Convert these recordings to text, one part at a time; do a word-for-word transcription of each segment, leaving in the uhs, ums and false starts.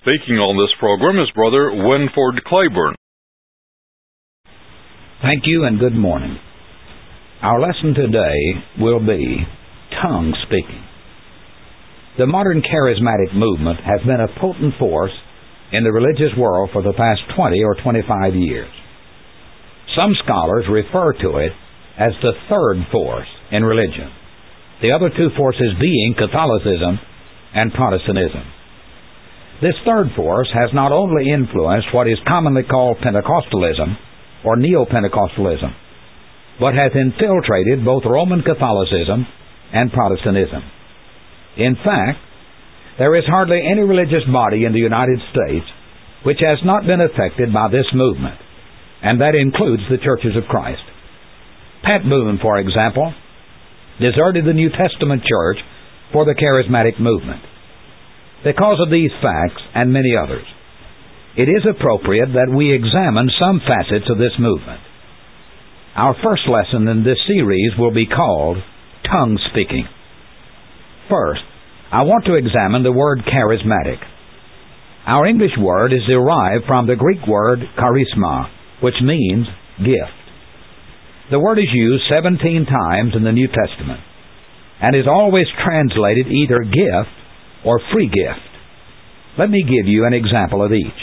Speaking on this program is Brother Winford Claiborne. Thank you and good morning. Our lesson today will be tongue speaking. The modern charismatic movement has been a potent force in the religious world for the past twenty or twenty-five years. Some scholars refer to it as the third force in religion, the other two forces being Catholicism and Protestantism. This third force has not only influenced what is commonly called Pentecostalism or Neo-Pentecostalism, but has infiltrated both Roman Catholicism and Protestantism. In fact, there is hardly any religious body in the United States which has not been affected by this movement, and that includes the Churches of Christ. Pat Boone, for example, deserted the New Testament church for the charismatic movement. Because of these facts and many others, it is appropriate that we examine some facets of this movement. Our first lesson in this series will be called Tongue Speaking. First, I want to examine the word charismatic. Our English word is derived from the Greek word charisma, which means gift. The word is used seventeen times in the New Testament and is always translated either gift or free gift. Let me give you an example of each.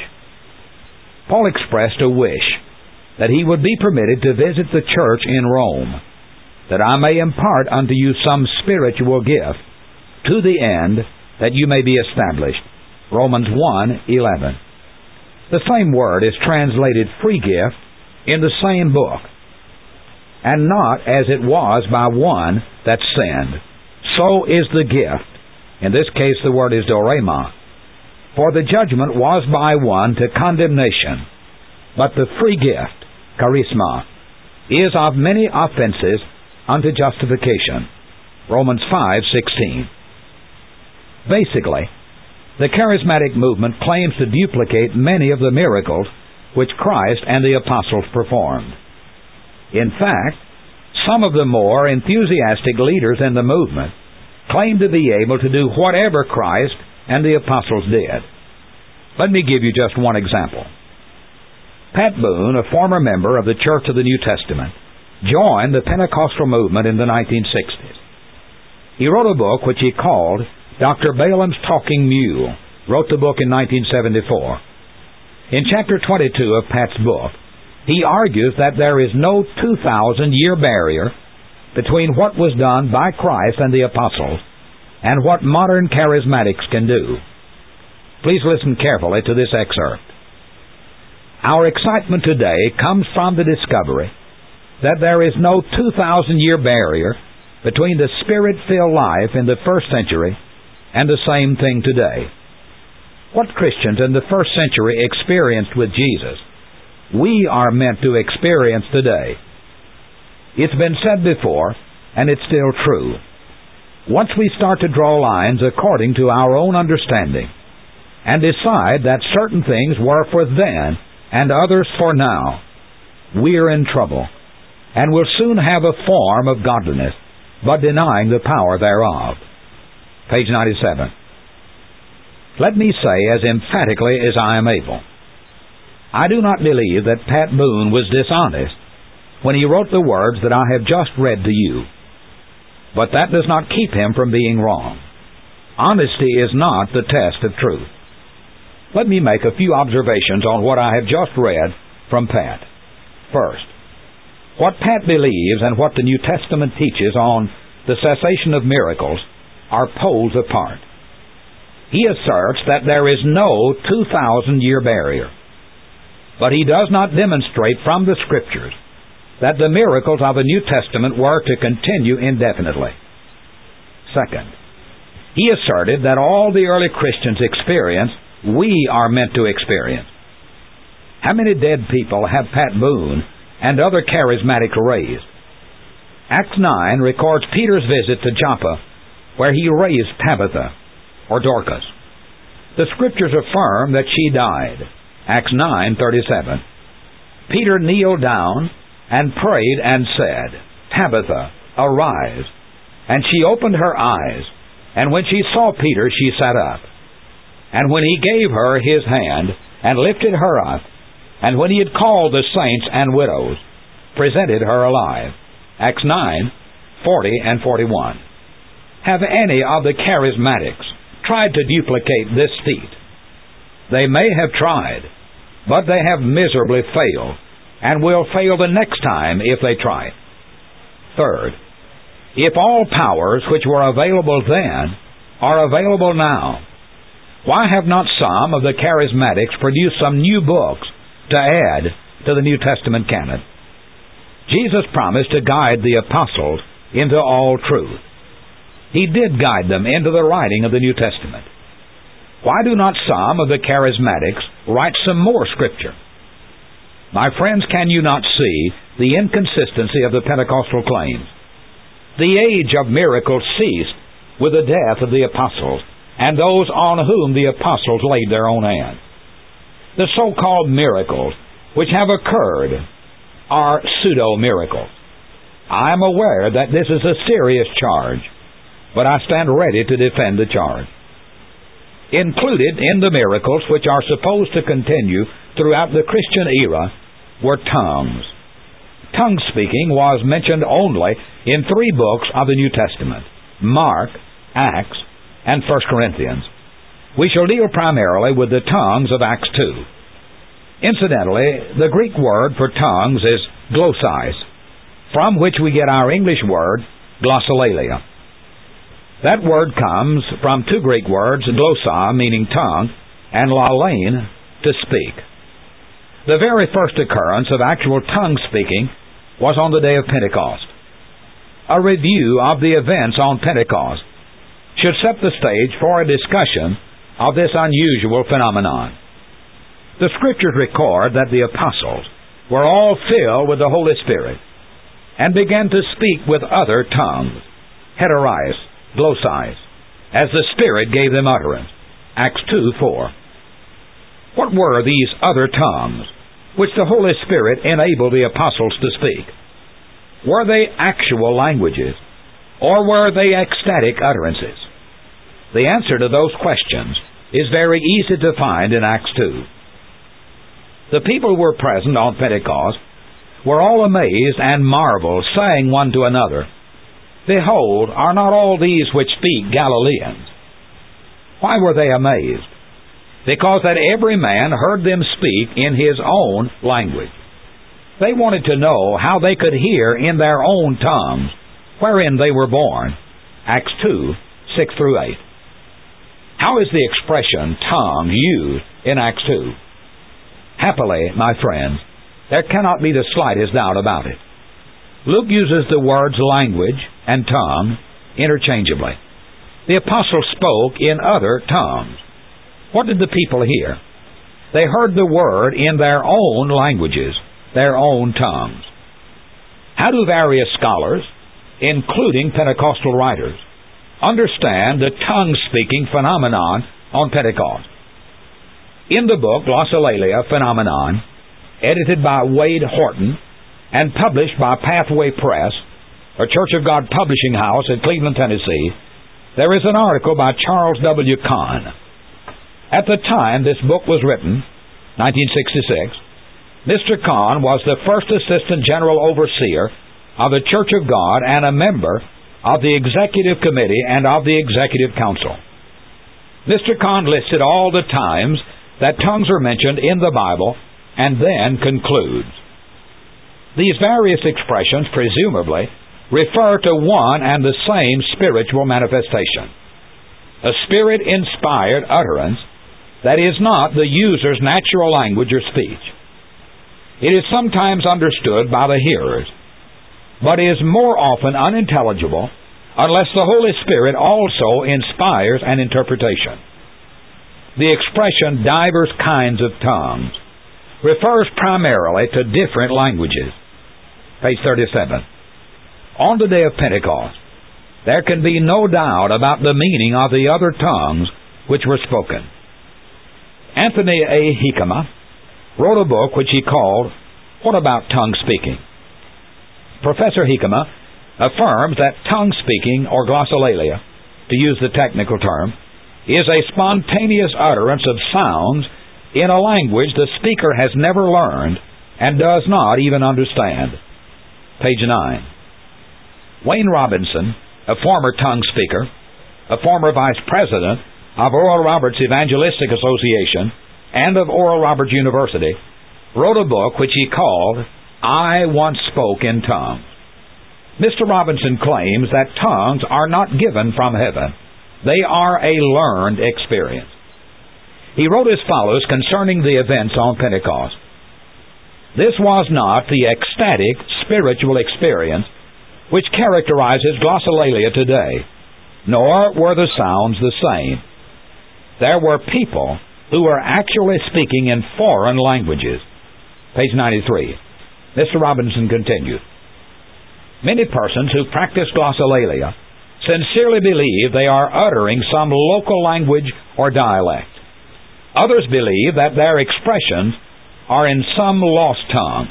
Paul expressed a wish that he would be permitted to visit the church in Rome, that I may impart unto you some spiritual gift, to the end that you may be established. Romans one eleven. The same word is translated free gift in the same book, and not as it was by one that sinned. So is the gift. In this case, the word is dorema. For the judgment was by one to condemnation, but the free gift, charisma, is of many offenses unto justification. Romans five sixteen. Basically, the charismatic movement claims to duplicate many of the miracles which Christ and the apostles performed. In fact, some of the more enthusiastic leaders in the movement claim to be able to do whatever Christ and the apostles did. Let me give you just one example. Pat Boone, a former member of the Church of the New Testament, joined the Pentecostal movement in the nineteen sixties. He wrote a book which he called Doctor Balaam's Talking Mule, wrote the book in nineteen seventy-four. In chapter twenty-two of Pat's book, he argues that there is no two thousand year barrier between what was done by Christ and the apostles and what modern charismatics can do. Please listen carefully to this excerpt. Our excitement today comes from the discovery that there is no two thousand year barrier between the Spirit-filled life in the first century and the same thing today. What Christians in the first century experienced with Jesus, we are meant to experience today. It's been said before, and it's still true. Once we start to draw lines according to our own understanding and decide that certain things were for then and others for now, we're in trouble and will soon have a form of godliness, but denying the power thereof. Page ninety-seven. Let me say as emphatically as I am able, I do not believe that Pat Boone was dishonest when he wrote the words that I have just read to you. But that does not keep him from being wrong. Honesty is not the test of truth. Let me make a few observations on what I have just read from Pat. First, what Pat believes and what the New Testament teaches on the cessation of miracles are poles apart. He asserts that there is no two thousand year barrier, but he does not demonstrate from the Scriptures that the miracles of the New Testament were to continue indefinitely. Second, he asserted that all the early Christians experienced, we are meant to experience. How many dead people have Pat Boone and other charismatics raised? Acts nine records Peter's visit to Joppa, where he raised Tabitha, or Dorcas. The Scriptures affirm that she died. Acts nine thirty-seven. Peter kneeled down and prayed and said, Tabitha, arise. And she opened her eyes, and when she saw Peter, she sat up. And when he gave her his hand, and lifted her up, and when he had called the saints and widows, presented her alive. Acts nine, forty and forty-one. Have any of the charismatics tried to duplicate this feat? They may have tried, but they have miserably failed, and will fail the next time if they try it. Third, if all powers which were available then are available now, why have not some of the charismatics produced some new books to add to the New Testament canon? Jesus promised to guide the apostles into all truth. He did guide them into the writing of the New Testament. Why do not some of the charismatics write some more Scripture? My friends, can you not see the inconsistency of the Pentecostal claims? The age of miracles ceased with the death of the apostles and those on whom the apostles laid their own hands. The so-called miracles which have occurred are pseudo-miracles. I am aware that this is a serious charge, but I stand ready to defend the charge. Included in the miracles which are supposed to continue throughout the Christian era were tongues. Tongue-speaking was mentioned only in three books of the New Testament: Mark, Acts, and First Corinthians. We shall deal primarily with the tongues of Acts two. Incidentally, the Greek word for tongues is glossais, from which we get our English word glossolalia. That word comes from two Greek words, glossa, meaning tongue, and lalein, to speak. The very first occurrence of actual tongue-speaking was on the day of Pentecost. A review of the events on Pentecost should set the stage for a discussion of this unusual phenomenon. The Scriptures record that the apostles were all filled with the Holy Spirit and began to speak with other tongues, heterais, glossais, as the Spirit gave them utterance. Acts two four. What were these other tongues which the Holy Spirit enabled the apostles to speak? Were they actual languages, or were they ecstatic utterances? The answer to those questions is very easy to find in Acts two. The people who were present on Pentecost were all amazed and marveled, saying one to another, "Behold, are not all these which speak Galileans?" Why were they amazed? Because that every man heard them speak in his own language. They wanted to know how they could hear in their own tongues, wherein they were born. Acts two six through eight. How is the expression tongue used in Acts two? Happily, my friends, there cannot be the slightest doubt about it. Luke uses the words language and tongue interchangeably. The apostles spoke in other tongues. What did the people hear? They heard the word in their own languages, their own tongues. How do various scholars, including Pentecostal writers, understand the tongue-speaking phenomenon on Pentecost? In the book Glossolalia Phenomenon, edited by Wade Horton and published by Pathway Press, a Church of God publishing house in Cleveland, Tennessee, there is an article by Charles W. Kahn. At the time this book was written, nineteen sixty-six, Mister Kahn was the first Assistant General Overseer of the Church of God and a member of the Executive Committee and of the Executive Council. Mister Kahn listed all the times that tongues are mentioned in the Bible and then concludes, these various expressions presumably refer to one and the same spiritual manifestation, a Spirit-inspired utterance that is not the user's natural language or speech. It is sometimes understood by the hearers, but is more often unintelligible unless the Holy Spirit also inspires an interpretation. The expression divers kinds of tongues refers primarily to different languages. Page thirty-seven. On the day of Pentecost, there can be no doubt about the meaning of the other tongues which were spoken. Anthony A. Hickema wrote a book which he called, What About Tongue Speaking? Professor Hickema affirms that tongue speaking, or glossolalia, to use the technical term, is a spontaneous utterance of sounds in a language the speaker has never learned and does not even understand. Page nine. Wayne Robinson, a former tongue speaker, a former vice president of Oral Roberts Evangelistic Association and of Oral Roberts University, wrote a book which he called I Once Spoke in Tongues. Mister Robinson claims that tongues are not given from heaven. They are a learned experience. He wrote as follows concerning the events on Pentecost. This was not the ecstatic spiritual experience which characterizes glossolalia today, nor were the sounds the same. There were people who were actually speaking in foreign languages. Page ninety-three. Mister Robinson continued, many persons who practice glossolalia sincerely believe they are uttering some local language or dialect. Others believe that their expressions are in some lost tongue.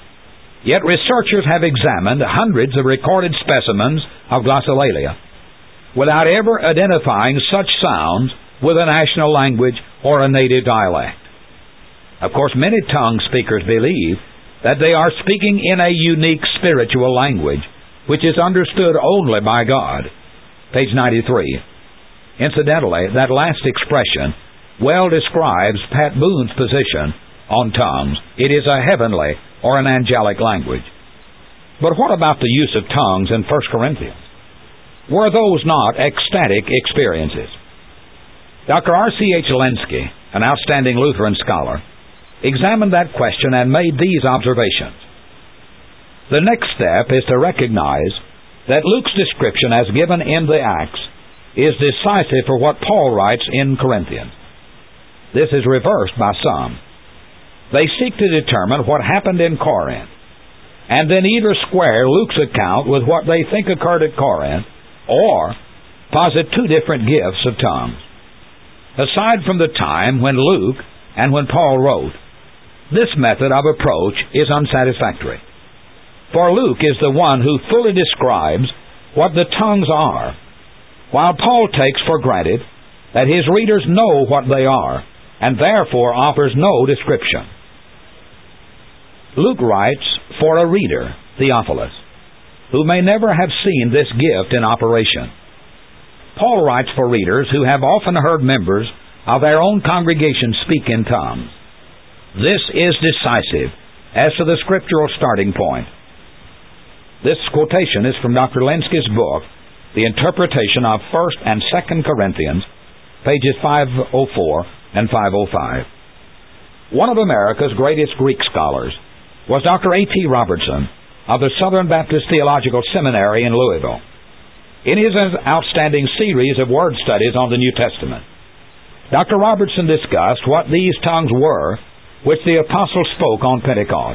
Yet researchers have examined hundreds of recorded specimens of glossolalia without ever identifying such sounds with a national language or a native dialect. Of course, many tongue speakers believe that they are speaking in a unique spiritual language, which is understood only by God. Page ninety-three. Incidentally, that last expression well describes Pat Boone's position on tongues. It is a heavenly or an angelic language. But what about the use of tongues in First Corinthians? Were those not ecstatic experiences? Doctor R C H Lenski, an outstanding Lutheran scholar, examined that question and made these observations. The next step is to recognize that Luke's description as given in the Acts is decisive for what Paul writes in Corinthians. This is reversed by some. They seek to determine what happened in Corinth, and then either square Luke's account with what they think occurred at Corinth, or posit two different gifts of tongues. Aside from the time when Luke and when Paul wrote, this method of approach is unsatisfactory. For Luke is the one who fully describes what the tongues are, while Paul takes for granted that his readers know what they are, and therefore offers no description. Luke writes for a reader, Theophilus, who may never have seen this gift in operation. Paul writes for readers who have often heard members of their own congregation speak in tongues. This is decisive as to the scriptural starting point. This quotation is from Doctor Lenski's book, The Interpretation of First and Second Corinthians, pages five oh four and five oh five. One of America's greatest Greek scholars was Doctor A T Robertson of the Southern Baptist Theological Seminary in Louisville. In his outstanding series of word studies on the New Testament, Doctor Robertson discussed what these tongues were which the apostles spoke on Pentecost.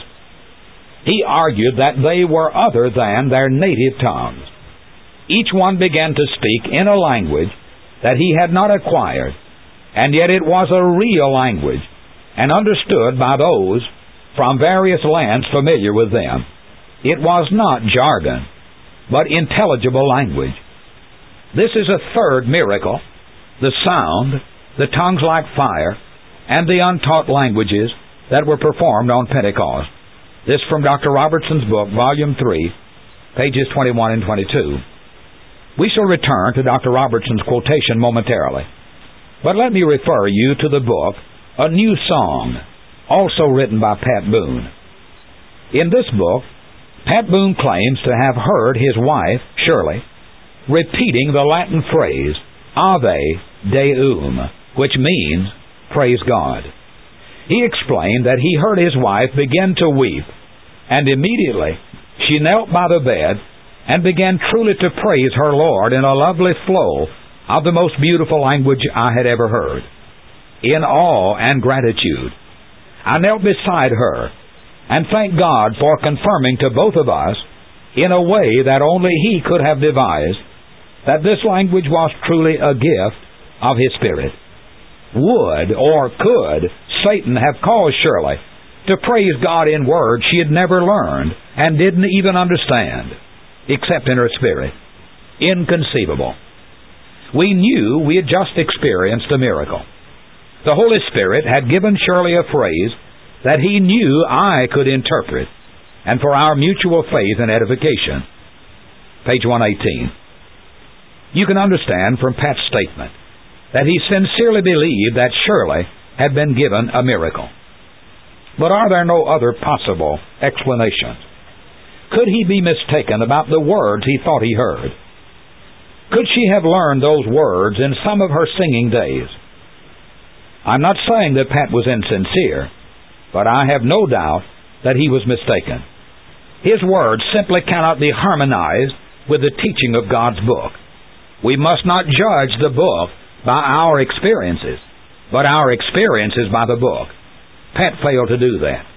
He argued that they were other than their native tongues. Each one began to speak in a language that he had not acquired, and yet it was a real language, and understood by those from various lands familiar with them. It was not jargon, but intelligible language. This is a third miracle, the sound, the tongues like fire, and the untaught languages that were performed on Pentecost. This from Doctor Robertson's book, Volume three, pages twenty-one and twenty-two. We shall return to Doctor Robertson's quotation momentarily, but let me refer you to the book, A New Song, also written by Pat Boone. In this book, Pat Boone claims to have heard his wife, Shirley, repeating the Latin phrase, Ave Deum, which means, praise God. He explained that he heard his wife begin to weep, and immediately she knelt by the bed and began truly to praise her Lord in a lovely flow of the most beautiful language I had ever heard. In awe and gratitude, I knelt beside her and thanked God for confirming to both of us, in a way that only He could have devised, that this language was truly a gift of His Spirit. Would, or could, Satan have caused Shirley to praise God in words she had never learned and didn't even understand, except in her spirit? Inconceivable. We knew we had just experienced a miracle. The Holy Spirit had given Shirley a phrase that he knew I could interpret, and for our mutual faith and edification. Page one eighteen. You can understand from Pat's statement that he sincerely believed that Shirley had been given a miracle. But are there no other possible explanations? Could he be mistaken about the words he thought he heard? Could she have learned those words in some of her singing days? I'm not saying that Pat was insincere, but I have no doubt that he was mistaken. His words simply cannot be harmonized with the teaching of God's book. We must not judge the book by our experiences, but our experiences by the book. Pat failed to do that.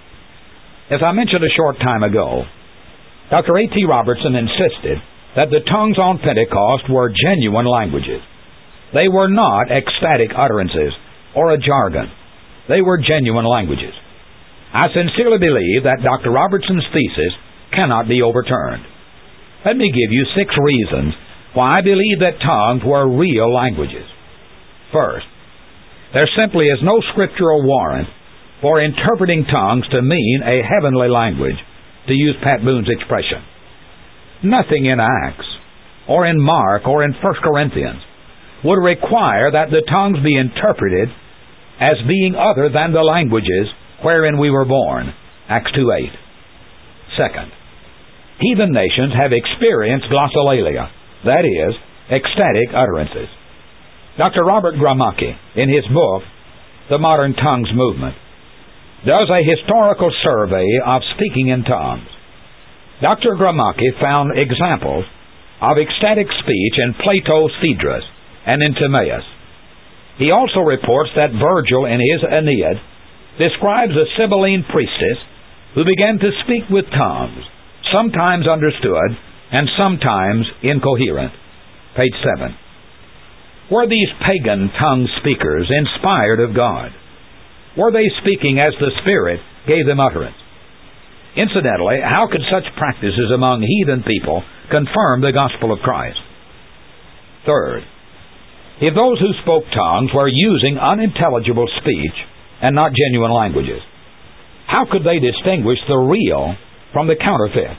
As I mentioned a short time ago, Doctor A T Robertson insisted that the tongues on Pentecost were genuine languages. They were not ecstatic utterances or a jargon. They were genuine languages. I sincerely believe that Doctor Robertson's thesis cannot be overturned. Let me give you six reasons why I believe that tongues were real languages. First, there simply is no scriptural warrant for interpreting tongues to mean a heavenly language, to use Pat Boone's expression. Nothing in Acts, or in Mark, or in First Corinthians would require that the tongues be interpreted as being other than the languages wherein we were born, Acts two eight. Second, heathen nations have experienced glossolalia, that is, ecstatic utterances. Doctor Robert Gromacki, in his book, The Modern Tongues Movement, does a historical survey of speaking in tongues. Doctor Gromacki found examples of ecstatic speech in Plato's Phaedrus and in Timaeus. He also reports that Virgil in his Aeneid describes a Sibylline priestess who began to speak with tongues, sometimes understood and sometimes incoherent. Page seven. Were these pagan tongue speakers inspired of God? Were they speaking as the Spirit gave them utterance? Incidentally, how could such practices among heathen people confirm the gospel of Christ? Third, if those who spoke tongues were using unintelligible speech and not genuine languages, how could they distinguish the real from the counterfeit?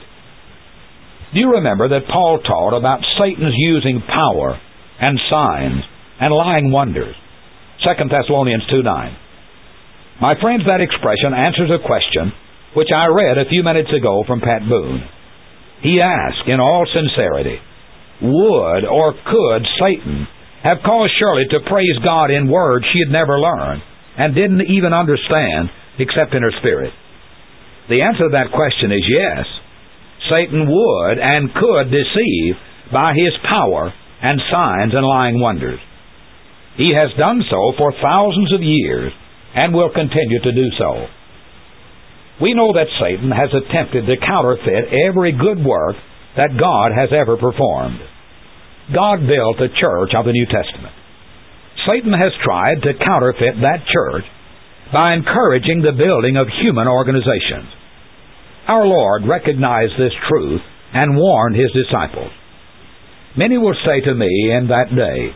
Do you remember that Paul taught about Satan's using power and signs and lying wonders? Second Thessalonians two nine. My friends, that expression answers a question which I read a few minutes ago from Pat Boone. He asked in all sincerity, would or could Satan have caused Shirley to praise God in words she had never learned and didn't even understand except in her spirit? The answer to that question is yes. Satan would and could deceive by his power and signs and lying wonders. He has done so for thousands of years and will continue to do so. We know that Satan has attempted to counterfeit every good work that God has ever performed. God built the church of the New Testament. Satan has tried to counterfeit that church by encouraging the building of human organizations. Our Lord recognized this truth and warned His disciples. Many will say to me in that day,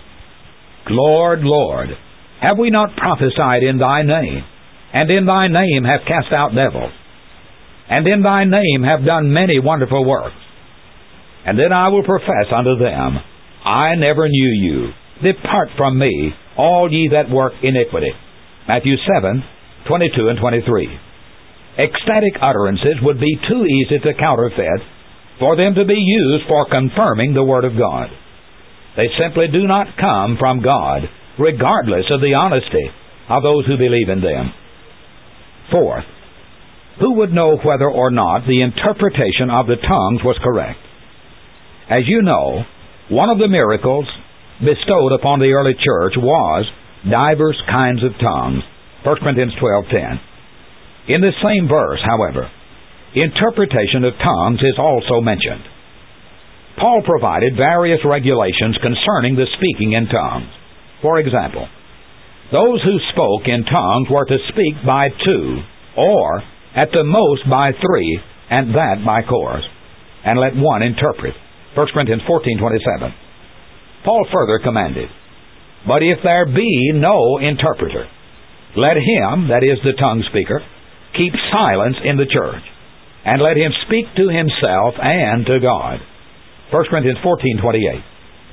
Lord, Lord, have we not prophesied in Thy name, and in Thy name have cast out devils, and in Thy name have done many wonderful works? And then I will profess unto them, I never knew you. Depart from me, all ye that work iniquity. Matthew seven twenty-two and twenty-three. Ecstatic utterances would be too easy to counterfeit for them to be used for confirming the Word of God. They simply do not come from God, regardless of the honesty of those who believe in them. Fourth, who would know whether or not the interpretation of the tongues was correct? As you know, one of the miracles bestowed upon the early church was divers kinds of tongues, First Corinthians twelve ten. In the same verse, however, interpretation of tongues is also mentioned. Paul provided various regulations concerning the speaking in tongues. For example, those who spoke in tongues were to speak by two, or at the most by three, and that by chorus, and let one interpret. First Corinthians fourteen twenty-seven. Paul further commanded, "But if there be no interpreter, let him," that is the tongue speaker, "keep silence in the church, and let him speak to himself and to God." First Corinthians fourteen twenty-eight.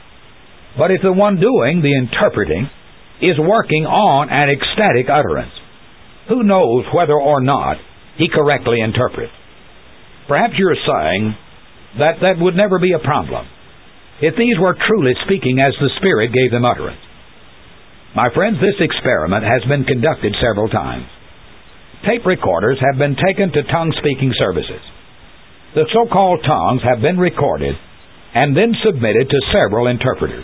But if the one doing the interpreting is working on an ecstatic utterance, who knows whether or not he correctly interprets? Perhaps you're saying that that would never be a problem if these were truly speaking as the Spirit gave them utterance. My friends, this experiment has been conducted several times. Tape recorders have been taken to tongue-speaking services. The so-called tongues have been recorded and then submitted to several interpreters.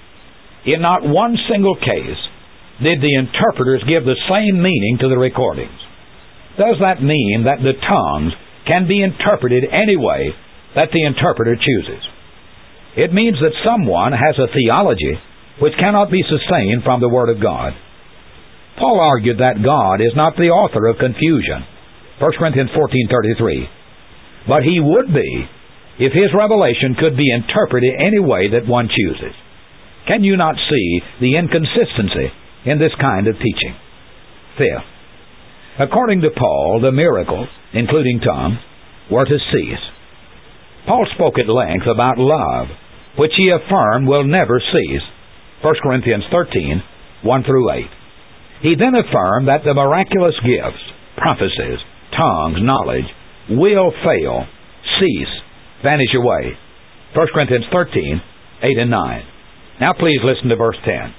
In not one single case did the interpreters give the same meaning to the recordings. Does that mean that the tongues can be interpreted any way that the interpreter chooses? It means that someone has a theology which cannot be sustained from the Word of God. Paul argued that God is not the author of confusion, First Corinthians fourteen thirty-three, but He would be if His revelation could be interpreted any way that one chooses. Can you not see the inconsistency in this kind of teaching? Fifth, according to Paul, the miracles, including tongues, were to cease. Paul spoke at length about love, which he affirmed will never cease, First Corinthians thirteen, one through eight. He then affirmed that the miraculous gifts, prophecies, tongues, knowledge, will fail, cease, vanish away, First Corinthians thirteen, eight and nine. Now please listen to verse ten.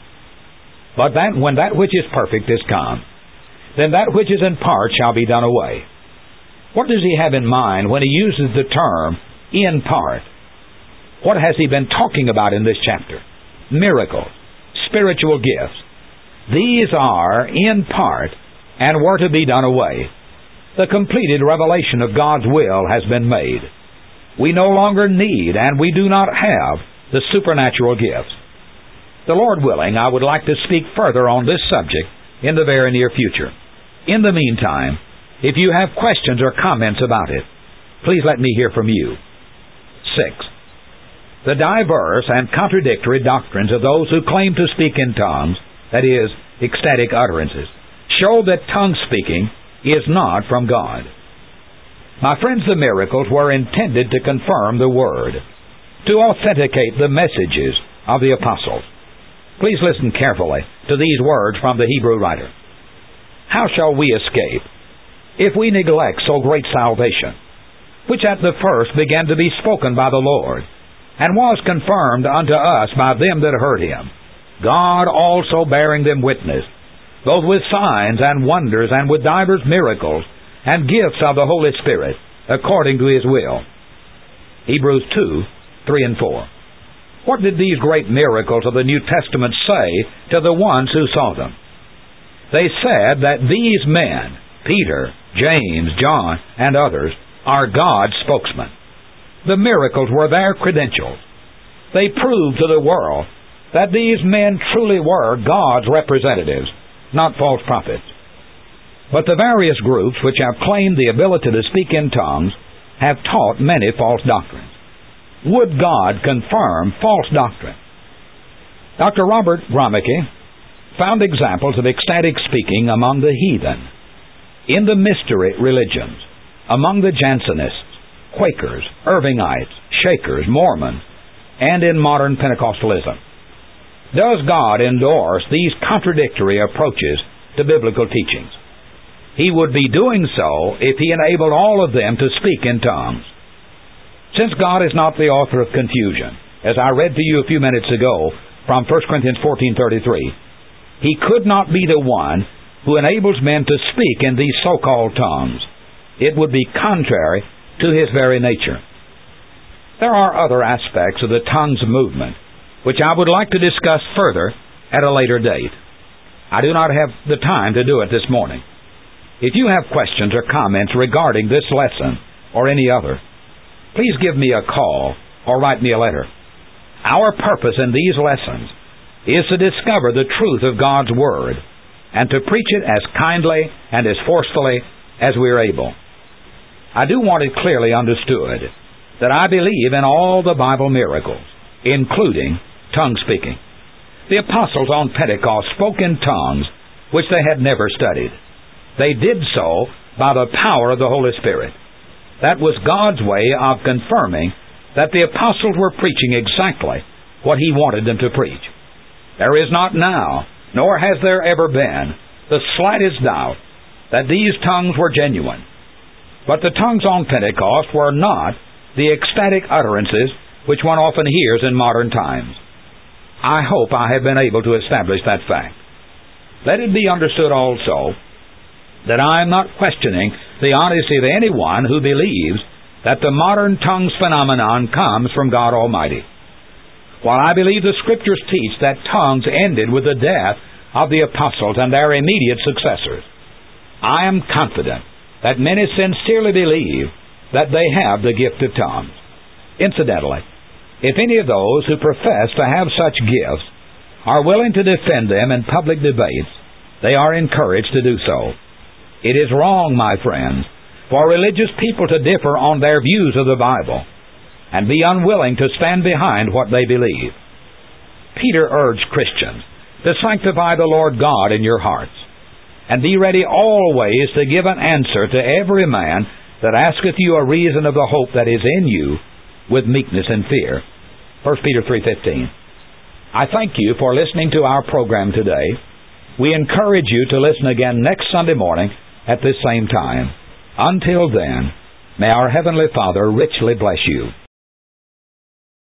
But that when that which is perfect is come, then that which is in part shall be done away. What does he have in mind when he uses the term in part? What has he been talking about in this chapter? Miracles, spiritual gifts. These are in part and were to be done away. The completed revelation of God's will has been made. We no longer need and we do not have the supernatural gifts. The Lord willing, I would like to speak further on this subject in the very near future. In the meantime, if you have questions or comments about it, please let me hear from you. Six, the diverse and contradictory doctrines of those who claim to speak in tongues, that is, ecstatic utterances, show that tongue speaking is not from God. My friends, the miracles were intended to confirm the Word, to authenticate the messages of the apostles. Please listen carefully to these words from the Hebrew writer. How shall we escape if we neglect so great salvation, which at the first began to be spoken by the Lord, and was confirmed unto us by them that heard Him, God also bearing them witness, both with signs and wonders, and with divers miracles, and gifts of the Holy Spirit, according to His will. Hebrews two, three and four. What did these great miracles of the New Testament say to the ones who saw them? They said that these men, Peter, James, John, and others, are God's spokesmen. The miracles were their credentials. They proved to the world that these men truly were God's representatives, not false prophets. But the various groups which have claimed the ability to speak in tongues have taught many false doctrines. Would God confirm false doctrine? Doctor Robert Gromeke found examples of ecstatic speaking among the heathen, in the mystery religions, among the Jansenists, Quakers, Irvingites, Shakers, Mormons, and in modern Pentecostalism. Does God endorse these contradictory approaches to biblical teachings? He would be doing so if He enabled all of them to speak in tongues. Since God is not the author of confusion, as I read to you a few minutes ago from First Corinthians fourteen thirty-three, He could not be the one who enables men to speak in these so-called tongues. It would be contrary to His very nature. There are other aspects of the tongues movement which I would like to discuss further at a later date. I do not have the time to do it this morning. If you have questions or comments regarding this lesson or any other, please give me a call or write me a letter. Our purpose in these lessons is to discover the truth of God's Word and to preach it as kindly and as forcefully as we are able. I do want it clearly understood that I believe in all the Bible miracles, including tongue-speaking. The apostles on Pentecost spoke in tongues which they had never studied. They did so by the power of the Holy Spirit. That was God's way of confirming that the apostles were preaching exactly what He wanted them to preach. There is not now, nor has there ever been, the slightest doubt that these tongues were genuine. But the tongues on Pentecost were not the ecstatic utterances which one often hears in modern times. I hope I have been able to establish that fact. Let it be understood also that I am not questioning the honesty of anyone who believes that the modern tongues phenomenon comes from God Almighty. While I believe the Scriptures teach that tongues ended with the death of the apostles and their immediate successors, I am confident that many sincerely believe that they have the gift of tongues. Incidentally, if any of those who profess to have such gifts are willing to defend them in public debates, they are encouraged to do so. It is wrong, my friends, for religious people to differ on their views of the Bible and be unwilling to stand behind what they believe. Peter urged Christians to sanctify the Lord God in your hearts, and be ready always to give an answer to every man that asketh you a reason of the hope that is in you with meekness and fear. First Peter three fifteen. I thank you for listening to our program today. We encourage you to listen again next Sunday morning at this same time. Until then, may our Heavenly Father richly bless you.